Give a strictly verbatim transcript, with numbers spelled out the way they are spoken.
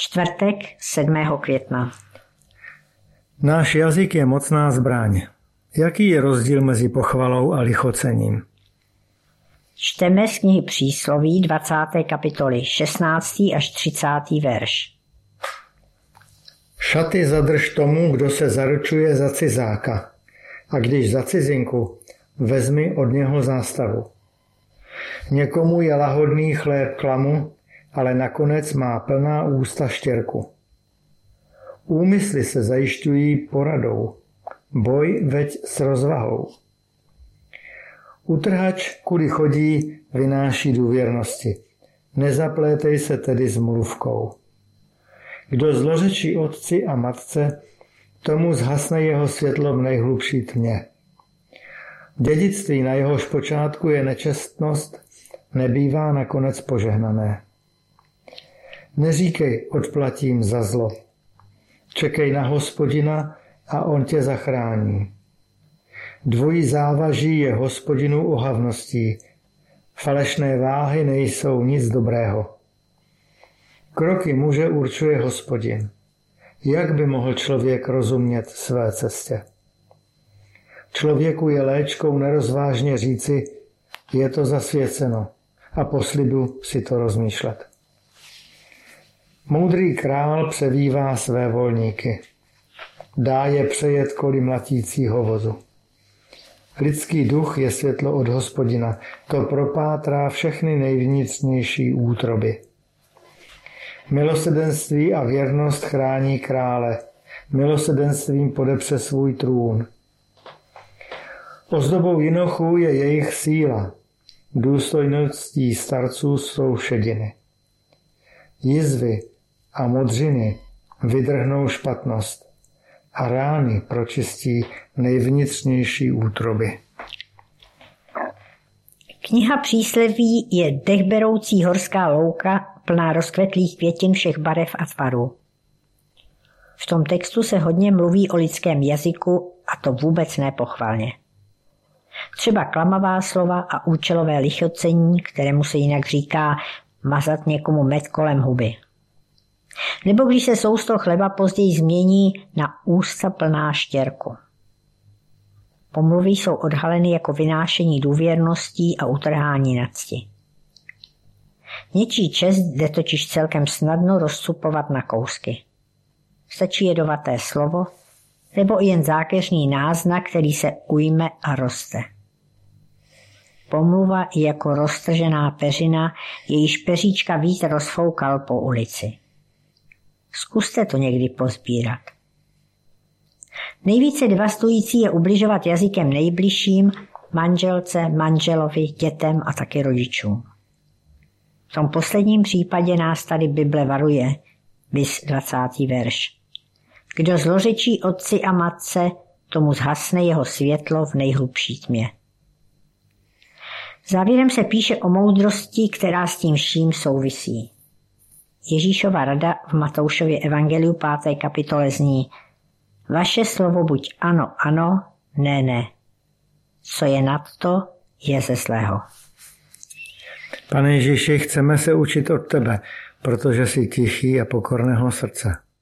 Čtvrtek sedmého května. Náš jazyk je mocná zbraň. Jaký je rozdíl mezi pochvalou a lichocením? Čteme z knihy Přísloví dvacáté kapitoly šestnáctý až třicátý verš. Šaty zadrž tomu, kdo se zaručuje za cizáka, a když za cizinku, vezmi od něho zástavu. Někomu je lahodný chléb klamu, ale nakonec má plná ústa štěrku. Úmysly se zajišťují poradou, boj veď s rozvahou. Utrhač, kudy chodí, vynáší důvěrnosti. Nezaplétej se tedy s mluvkou. Kdo zlořečí otci a matce, tomu zhasne jeho světlo v nejhlubší tmě. Dědictví, na jehož počátku je nečestnost, nebývá nakonec požehnané. Neříkej, odplatím za zlo. Čekej na Hospodina a on tě zachrání. Dvojí závaží je Hospodinu ohavností. Falešné váhy nejsou nic dobrého. Kroky muže určuje Hospodin. Jak by mohl člověk rozumět své cestě? Člověku je léčkou nerozvážně říci, je to zasvěceno, a po slibu si to rozmýšlet. Moudrý král převívá své volníky. Dá je přejet koli mlatícího vozu. Lidský duch je světlo od Hospodina, to propátrá všechny nejvnitřnější útroby. Milosedenství a věrnost chrání krále, milosedenstvím podepře svůj trůn. Ozdobou jinochů je jejich síla, důstojností starců jsou šediny. Jizvy a modřiny vydrhnou špatnost a rány pročistí nejvnitřnější útroby. Kniha Přísloví je dechberoucí horská louka plná rozkvetlých květin všech barev a tvarů. V tom textu se hodně mluví o lidském jazyku a to vůbec nepochvalně. Třeba klamavá slova a účelové lichocení, kterému se jinak říká mazat někomu med kolem huby. Nebo když se sousto chleba později změní na ústa plná štěrku. Pomluvy jsou odhaleny jako vynášení důvěrností a utrhání nadsti. Něčí čest jde totiž celkem snadno rozcupovat na kousky. Stačí jedovaté slovo, nebo i jen zákeřný náznak, který se ujme a roste. Pomluva je jako roztržená peřina, jejíž peříčka vítr rozfoukal po ulici. Zkuste to někdy pozbírat. Nejvíce devastující je ubližovat jazykem nejbližším, manželce, manželovi, dětem a taky rodičům. V tom posledním případě nás tady Bible varuje, viz dvacátý verš. Kdo zlořečí otci a matce, tomu zhasne jeho světlo v nejhlubší tmě. Závěrem se píše o moudrosti, která s tím vším souvisí. Ježíšova rada v Matoušově evangeliu páté kapitole zní: vaše slovo buď ano, ano, ne, ne. Co je nad to, je ze zlého. Pane Ježíši, chceme se učit od tebe, protože jsi tichý a pokorného srdce.